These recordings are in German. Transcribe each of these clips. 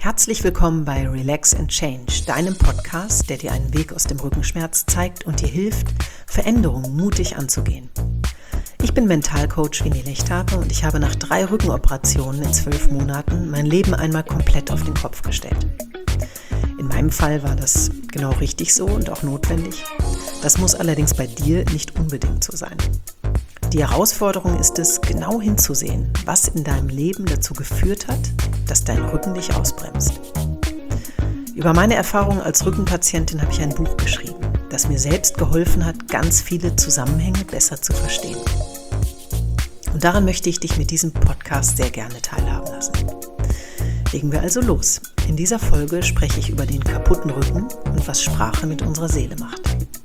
Herzlich willkommen bei Relax and Change, deinem Podcast, der dir einen Weg aus dem Rückenschmerz zeigt und dir hilft, Veränderungen mutig anzugehen. Ich bin Mentalcoach Winnie Lechthape und ich habe nach 3 Rückenoperationen in 12 Monaten mein Leben einmal komplett auf den Kopf gestellt. In meinem Fall war das genau richtig so und auch notwendig. Das muss allerdings bei dir nicht unbedingt so sein. Die Herausforderung ist es, genau hinzusehen, was in deinem Leben dazu geführt hat, dass dein Rücken dich ausbremst. Über meine Erfahrungen als Rückenpatientin habe ich ein Buch geschrieben, das mir selbst geholfen hat, ganz viele Zusammenhänge besser zu verstehen. Und daran möchte ich dich mit diesem Podcast sehr gerne teilhaben lassen. Legen wir also los. In dieser Folge spreche ich über den kaputten Rücken und was Sprache mit unserer Seele macht.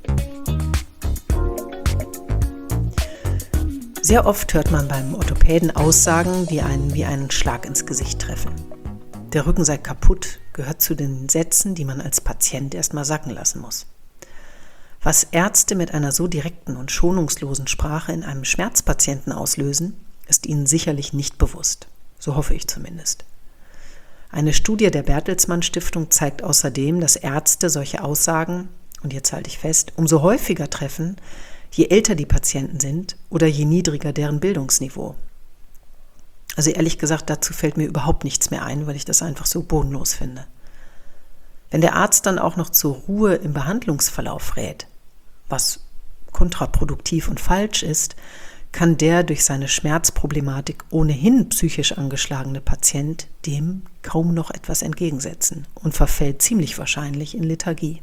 Sehr oft hört man beim Orthopäden Aussagen, die einen wie einen Schlag ins Gesicht treffen. Der Rücken sei kaputt, gehört zu den Sätzen, die man als Patient erstmal sacken lassen muss. Was Ärzte mit einer so direkten und schonungslosen Sprache in einem Schmerzpatienten auslösen, ist ihnen sicherlich nicht bewusst. So hoffe ich zumindest. Eine Studie der Bertelsmann Stiftung zeigt außerdem, dass Ärzte solche Aussagen, und jetzt halte ich fest, umso häufiger treffen, je älter die Patienten sind oder je niedriger deren Bildungsniveau. Also ehrlich gesagt, dazu fällt mir überhaupt nichts mehr ein, weil ich das einfach so bodenlos finde. Wenn der Arzt dann auch noch zur Ruhe im Behandlungsverlauf rät, was kontraproduktiv und falsch ist, kann der durch seine Schmerzproblematik ohnehin psychisch angeschlagene Patient dem kaum noch etwas entgegensetzen und verfällt ziemlich wahrscheinlich in Lethargie.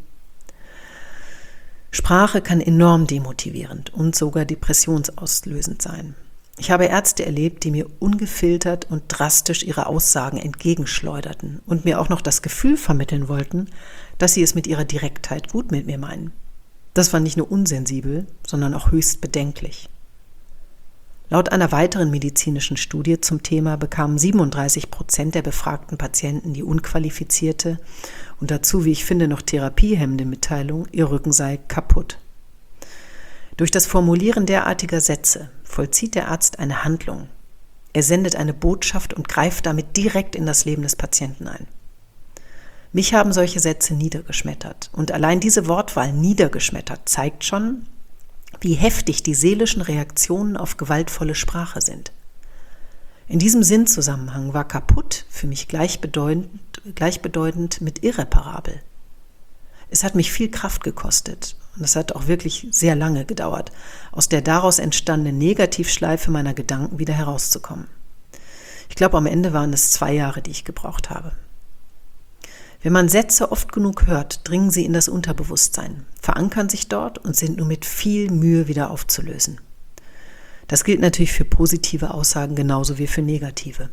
Sprache kann enorm demotivierend und sogar depressionsauslösend sein. Ich habe Ärzte erlebt, die mir ungefiltert und drastisch ihre Aussagen entgegenschleuderten und mir auch noch das Gefühl vermitteln wollten, dass sie es mit ihrer Direktheit gut mit mir meinen. Das war nicht nur unsensibel, sondern auch höchst bedenklich. Laut einer weiteren medizinischen Studie zum Thema bekamen 37% der befragten Patienten die unqualifizierte und dazu, wie ich finde, noch therapiehemmende Mitteilung, ihr Rücken sei kaputt. Durch das Formulieren derartiger Sätze vollzieht der Arzt eine Handlung. Er sendet eine Botschaft und greift damit direkt in das Leben des Patienten ein. Mich haben solche Sätze niedergeschmettert und allein diese Wortwahl niedergeschmettert zeigt schon, wie heftig die seelischen Reaktionen auf gewaltvolle Sprache sind. In diesem Sinnzusammenhang war kaputt für mich gleichbedeutend mit irreparabel. Es hat mich viel Kraft gekostet und es hat auch wirklich sehr lange gedauert, aus der daraus entstandenen Negativschleife meiner Gedanken wieder herauszukommen. Ich glaube, am Ende waren es 2 Jahre, die ich gebraucht habe. Wenn man Sätze oft genug hört, dringen sie in das Unterbewusstsein, verankern sich dort und sind nur mit viel Mühe wieder aufzulösen. Das gilt natürlich für positive Aussagen genauso wie für negative.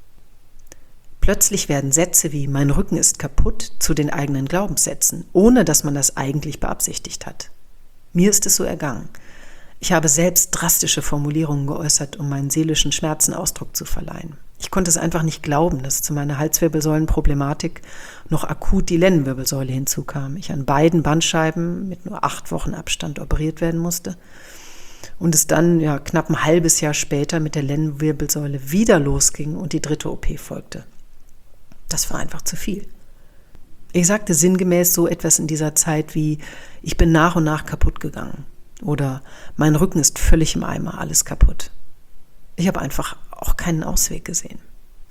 Plötzlich werden Sätze wie „mein Rücken ist kaputt" zu den eigenen Glaubenssätzen, ohne dass man das eigentlich beabsichtigt hat. Mir ist es so ergangen. Ich habe selbst drastische Formulierungen geäußert, um meinen seelischen Schmerzen Ausdruck zu verleihen. Ich konnte es einfach nicht glauben, dass zu meiner Halswirbelsäulenproblematik noch akut die Lendenwirbelsäule hinzukam. Ich an beiden Bandscheiben mit nur 8 Wochen Abstand operiert werden musste und es dann knapp ein halbes Jahr später mit der Lendenwirbelsäule wieder losging und die 3. OP folgte. Das war einfach zu viel. Ich sagte sinngemäß so etwas in dieser Zeit wie: ich bin nach und nach kaputt gegangen oder mein Rücken ist völlig im Eimer, alles kaputt. Ich habe einfach auch keinen Ausweg gesehen.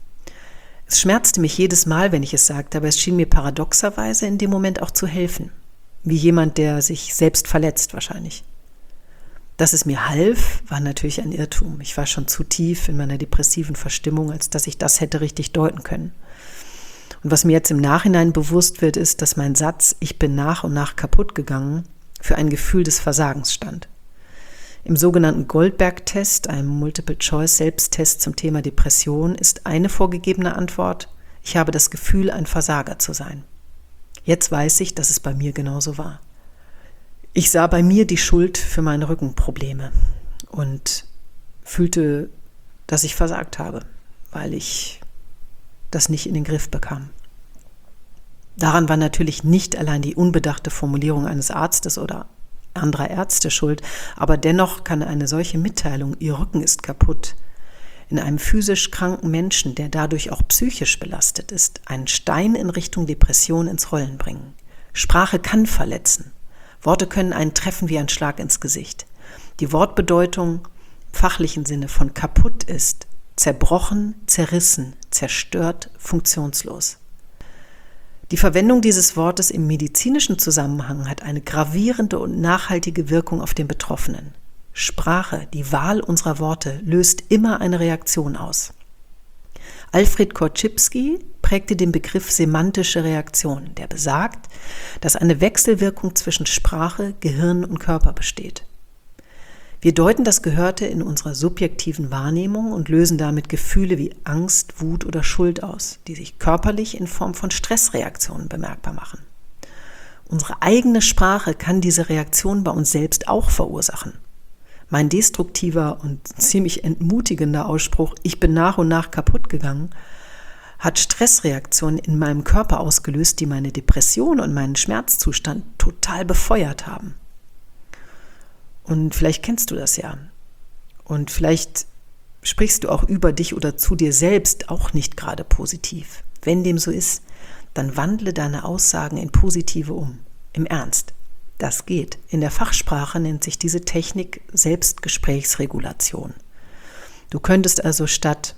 Es schmerzte mich jedes Mal, wenn ich es sagte, aber es schien mir paradoxerweise in dem Moment auch zu helfen. Wie jemand, der sich selbst verletzt wahrscheinlich. Dass es mir half, war natürlich ein Irrtum. Ich war schon zu tief in meiner depressiven Verstimmung, als dass ich das hätte richtig deuten können. Und was mir jetzt im Nachhinein bewusst wird, ist, dass mein Satz „ich bin nach und nach kaputt gegangen" für ein Gefühl des Versagens stand. Im sogenannten Goldberg-Test, einem Multiple-Choice-Selbsttest zum Thema Depression, ist eine vorgegebene Antwort: ich habe das Gefühl, ein Versager zu sein. Jetzt weiß ich, dass es bei mir genauso war. Ich sah bei mir die Schuld für meine Rückenprobleme und fühlte, dass ich versagt habe, weil ich das nicht in den Griff bekam. Daran war natürlich nicht allein die unbedachte Formulierung eines Arztes oder anderer Ärzte schuld, aber dennoch kann eine solche Mitteilung, ihr Rücken ist kaputt, in einem physisch kranken Menschen, der dadurch auch psychisch belastet ist, einen Stein in Richtung Depression ins Rollen bringen. Sprache kann verletzen. Worte können einen treffen wie ein Schlag ins Gesicht. Die Wortbedeutung im fachlichen Sinne von kaputt ist zerbrochen, zerrissen, zerstört, funktionslos. Die Verwendung dieses Wortes im medizinischen Zusammenhang hat eine gravierende und nachhaltige Wirkung auf den Betroffenen. Sprache, die Wahl unserer Worte, löst immer eine Reaktion aus. Alfred Korzybski prägte den Begriff semantische Reaktion, der besagt, dass eine Wechselwirkung zwischen Sprache, Gehirn und Körper besteht. Wir deuten das Gehörte in unserer subjektiven Wahrnehmung und lösen damit Gefühle wie Angst, Wut oder Schuld aus, die sich körperlich in Form von Stressreaktionen bemerkbar machen. Unsere eigene Sprache kann diese Reaktion bei uns selbst auch verursachen. Mein destruktiver und ziemlich entmutigender Ausspruch, ich bin nach und nach kaputt gegangen, hat Stressreaktionen in meinem Körper ausgelöst, die meine Depression und meinen Schmerzzustand total befeuert haben. Und vielleicht kennst du das ja. Und vielleicht sprichst du auch über dich oder zu dir selbst auch nicht gerade positiv. Wenn dem so ist, dann wandle deine Aussagen in positive um. Im Ernst. Das geht. In der Fachsprache nennt sich diese Technik Selbstgesprächsregulation. Du könntest also statt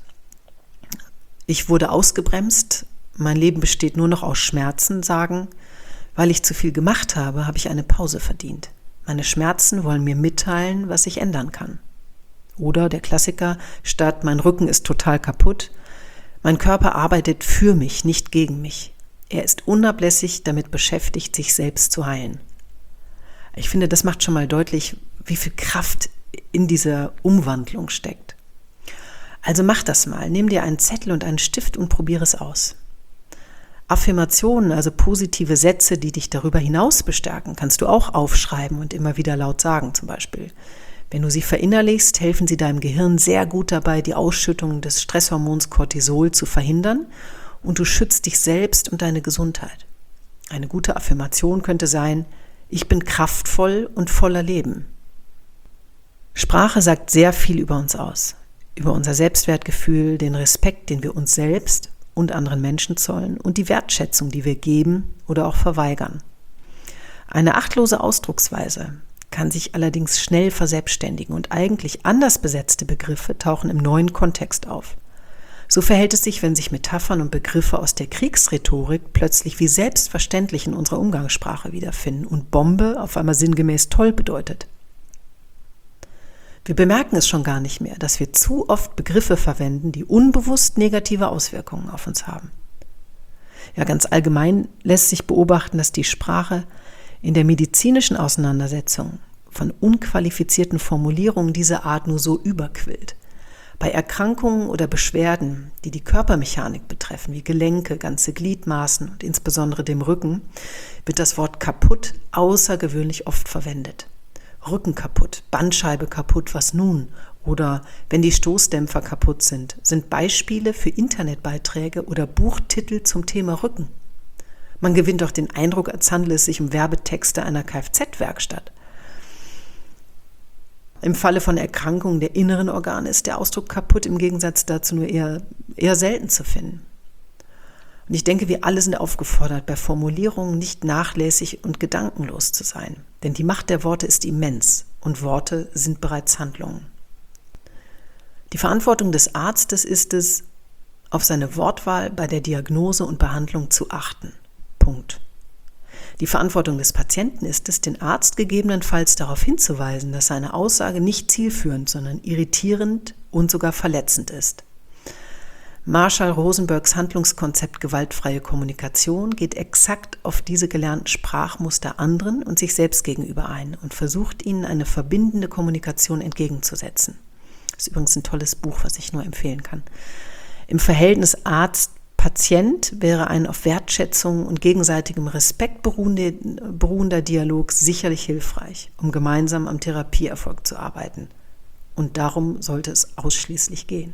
ich wurde ausgebremst, mein Leben besteht nur noch aus Schmerzen sagen, weil ich zu viel gemacht habe, habe ich eine Pause verdient. Meine Schmerzen wollen mir mitteilen, was ich ändern kann. Oder der Klassiker, statt mein Rücken ist total kaputt, mein Körper arbeitet für mich, nicht gegen mich. Er ist unablässig damit beschäftigt, sich selbst zu heilen. Ich finde, das macht schon mal deutlich, wie viel Kraft in dieser Umwandlung steckt. Also mach das mal, nimm dir einen Zettel und einen Stift und probiere es aus. Affirmationen, also positive Sätze, die dich darüber hinaus bestärken, kannst du auch aufschreiben und immer wieder laut sagen zum Beispiel. Wenn du sie verinnerlichst, helfen sie deinem Gehirn sehr gut dabei, die Ausschüttung des Stresshormons Cortisol zu verhindern und du schützt dich selbst und deine Gesundheit. Eine gute Affirmation könnte sein, ich bin kraftvoll und voller Leben. Sprache sagt sehr viel über uns aus, über unser Selbstwertgefühl, den Respekt, den wir uns selbst und anderen Menschen zollen und die Wertschätzung, die wir geben oder auch verweigern. Eine achtlose Ausdrucksweise kann sich allerdings schnell verselbstständigen und eigentlich anders besetzte Begriffe tauchen im neuen Kontext auf. So verhält es sich, wenn sich Metaphern und Begriffe aus der Kriegsrhetorik plötzlich wie selbstverständlich in unserer Umgangssprache wiederfinden und Bombe auf einmal sinngemäß toll bedeutet. Wir bemerken es schon gar nicht mehr, dass wir zu oft Begriffe verwenden, die unbewusst negative Auswirkungen auf uns haben. Ja, ganz allgemein lässt sich beobachten, dass die Sprache in der medizinischen Auseinandersetzung von unqualifizierten Formulierungen dieser Art nur so überquillt. Bei Erkrankungen oder Beschwerden, die die Körpermechanik betreffen, wie Gelenke, ganze Gliedmaßen und insbesondere dem Rücken, wird das Wort kaputt außergewöhnlich oft verwendet. Rücken kaputt, Bandscheibe kaputt, was nun? Oder wenn die Stoßdämpfer kaputt sind Beispiele für Internetbeiträge oder Buchtitel zum Thema Rücken. Man gewinnt doch den Eindruck, als handele es sich um Werbetexte einer Kfz-Werkstatt. Im Falle von Erkrankungen der inneren Organe ist der Ausdruck kaputt im Gegensatz dazu nur eher selten zu finden. Und ich denke, wir alle sind aufgefordert, bei Formulierungen nicht nachlässig und gedankenlos zu sein. Denn die Macht der Worte ist immens und Worte sind bereits Handlungen. Die Verantwortung des Arztes ist es, auf seine Wortwahl bei der Diagnose und Behandlung zu achten. Punkt. Die Verantwortung des Patienten ist es, den Arzt gegebenenfalls darauf hinzuweisen, dass seine Aussage nicht zielführend, sondern irritierend und sogar verletzend ist. Marshall Rosenbergs Handlungskonzept gewaltfreie Kommunikation geht exakt auf diese gelernten Sprachmuster anderen und sich selbst gegenüber ein und versucht ihnen eine verbindende Kommunikation entgegenzusetzen. Das ist übrigens ein tolles Buch, was ich nur empfehlen kann. Im Verhältnis Arzt-Patient wäre ein auf Wertschätzung und gegenseitigem Respekt beruhender Dialog sicherlich hilfreich, um gemeinsam am Therapieerfolg zu arbeiten. Und darum sollte es ausschließlich gehen.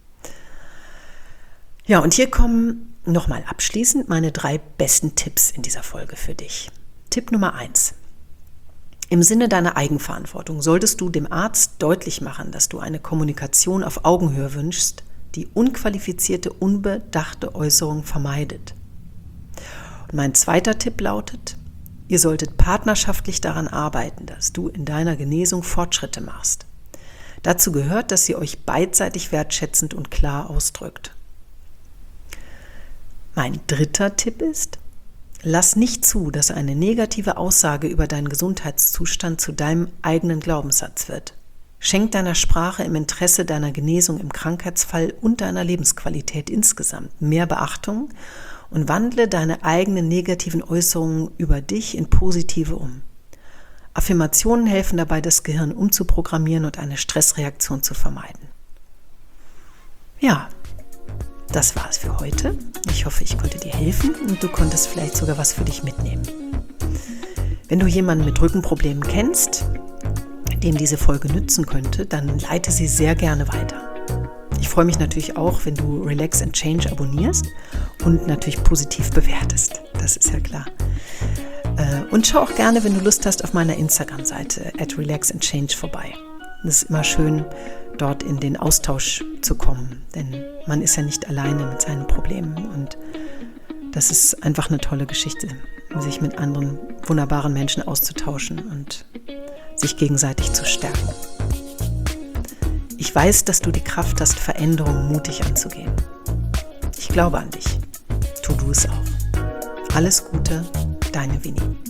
Ja, und hier kommen nochmal abschließend meine 3 besten Tipps in dieser Folge für dich. Tipp Nummer 1. Im Sinne deiner Eigenverantwortung solltest du dem Arzt deutlich machen, dass du eine Kommunikation auf Augenhöhe wünschst, die unqualifizierte, unbedachte Äußerungen vermeidet. Und mein zweiter Tipp lautet, ihr solltet partnerschaftlich daran arbeiten, dass du in deiner Genesung Fortschritte machst. Dazu gehört, dass ihr euch beidseitig wertschätzend und klar ausdrückt. Mein dritter Tipp ist, lass nicht zu, dass eine negative Aussage über deinen Gesundheitszustand zu deinem eigenen Glaubenssatz wird. Schenk deiner Sprache im Interesse deiner Genesung im Krankheitsfall und deiner Lebensqualität insgesamt mehr Beachtung und wandle deine eigenen negativen Äußerungen über dich in positive um. Affirmationen helfen dabei, das Gehirn umzuprogrammieren und eine Stressreaktion zu vermeiden. Ja, das war's für heute. Ich hoffe, ich konnte dir helfen und du konntest vielleicht sogar was für dich mitnehmen. Wenn du jemanden mit Rückenproblemen kennst, dem diese Folge nützen könnte, dann leite sie sehr gerne weiter. Ich freue mich natürlich auch, wenn du Relax and Change abonnierst und natürlich positiv bewertest. Das ist ja klar. Und schau auch gerne, wenn du Lust hast, auf meiner Instagram-Seite @relaxandchange vorbei. Es ist immer schön, dort in den Austausch zu kommen, denn man ist ja nicht alleine mit seinen Problemen und das ist einfach eine tolle Geschichte, sich mit anderen wunderbaren Menschen auszutauschen und sich gegenseitig zu stärken. Ich weiß, dass du die Kraft hast, Veränderungen mutig anzugehen. Ich glaube an dich. Tu du es auch. Alles Gute, deine Winnie.